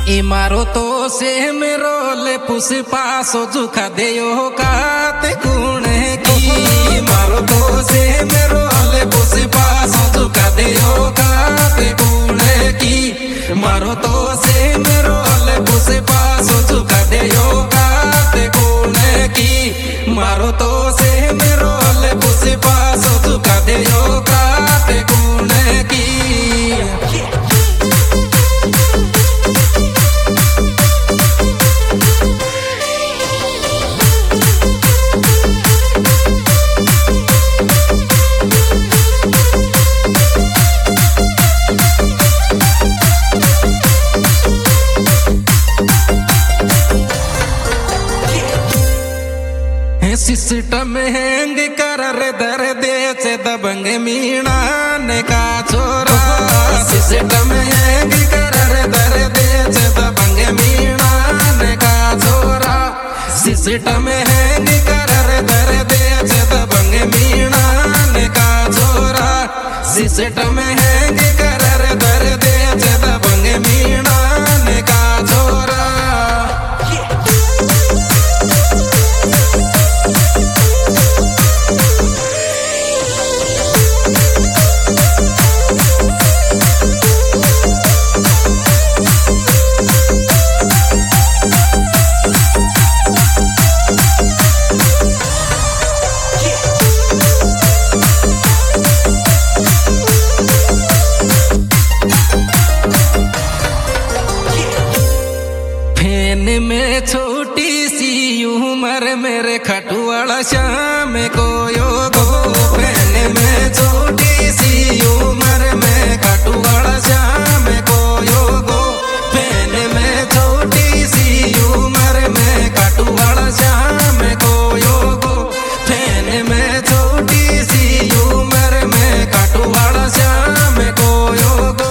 इमारतो से मेरो ले पुष्पा सोजुखा देयो काते कुणे की इमारतो से मेरो ले पुष्पा सोजुखा देयो काते कुणे की इमारतो से मेरो ले पुष्पा सोजुखा देयो काते कुणे की इमारतो से मेरो ले पुष्पा सोजुखा देयो काते कुणे की सिस्टम हैंग कर दर दे से दबंग मीणा ने का छोरा सिस्टम हैंग कर दर दे से दबंग मीणा ने का छोरा सिस्टम हैंग कर दर दे से दबंग मीणा ने का छोरा सिस्टम हैंग कर दर दे से दबंग मीणा ने का छोरा में छोटी सी उम्र मेरे खटुआला शाम को योगो पहने में छोटी सी उम्र में खटुआला शाम को योगो पहने में छोटी सी उम्र में खटुआला शाम को योगो पहने में छोटी सी उम्र में खटुआला शाम को योगो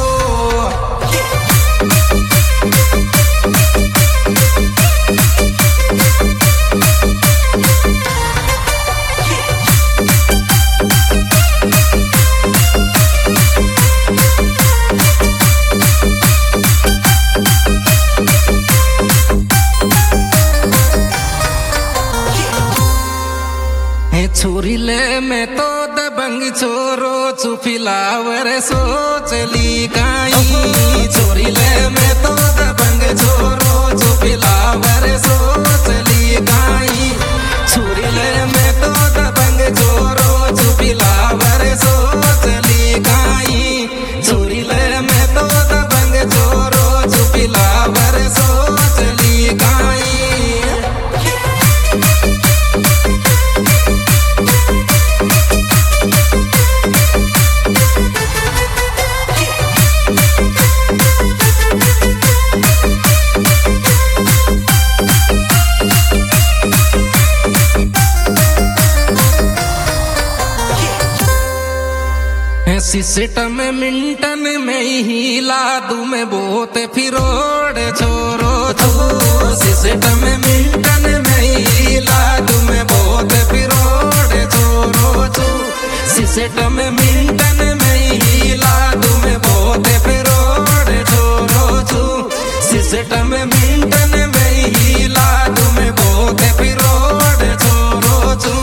छोरी ले मैं तो दबंग छोरो चुफिलावर सोचली काई छोरी ले मैं तो दबंग छोरो चुफिलावर सोचली काई छोरी ले मैं तो दबंग छोरो चुफिलावर सोचली काई छोरी ले मैं तो दबंग छोरो चुफिलावर सोचली काई सिस्टम मिंटन में ही लादू में बहुत फिरोड़ छोरो छू सिस्टम मिंटन में ही लादू में बहुत फिरोड़ छोरो छू सिस्टम मिंटन में ही लादू में बहुत फिरोड़ छोरो छू सिस्टम मिंटन में ही लादू में बहुत फिरोड़ छोरो छू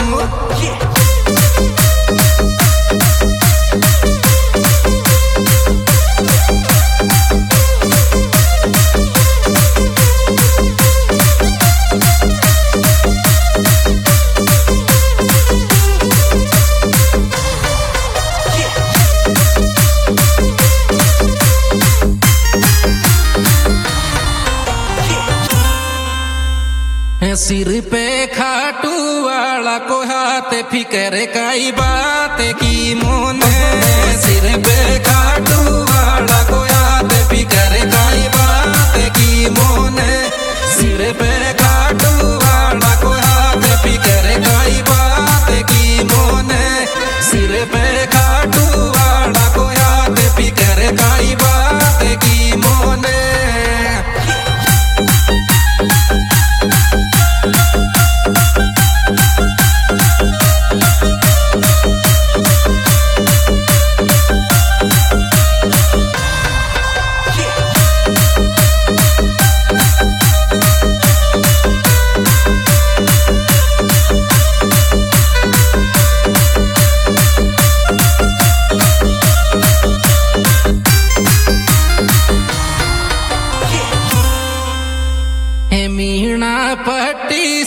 सिर पे खाटू वाला को हाथ फिकर काई बात की मोने सिर पे खाटू वाला को हाथ फिकर काई बात की मोने सिर पे खाटू वाला को हाथ फिकर काई बात की मोने सिर पे खाटू वाला को हाथ फिकर काई बात की मोने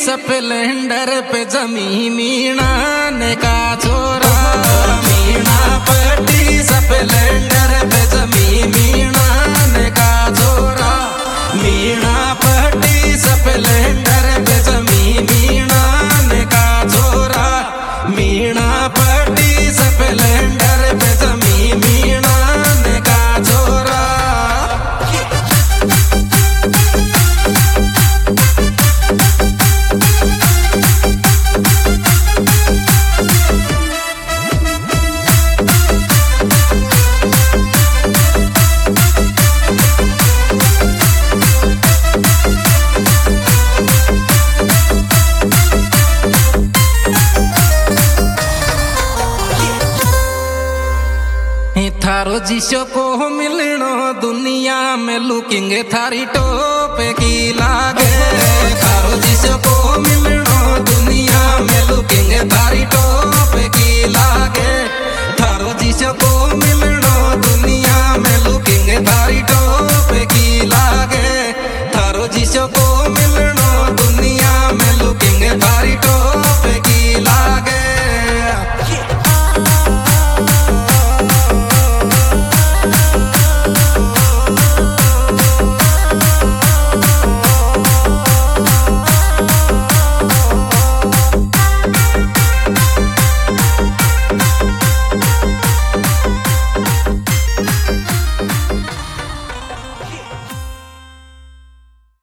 स्प्लेंडर पे जमी मीणा ने का छोरा मीणा पट्टी स्प्लेंडर पे जमी मीणा ने का छोरा मीणा पट्टी स्प्लेंडर पे जमी मीणा ने का छोरा मीणा पट्टी स्प्लेंडर पे जमी मीणा ने का छोरा थारो जिसो को मिलनो दुनिया में लुकिंग थारी टोप की लागे थारो जिसो को मिलनो दुनिया में लुकिंग थारी टोप की लागे थारो जिसो को मिलनो दुनिया में लुकिंग थारी टोप की लागे थारो जिसो को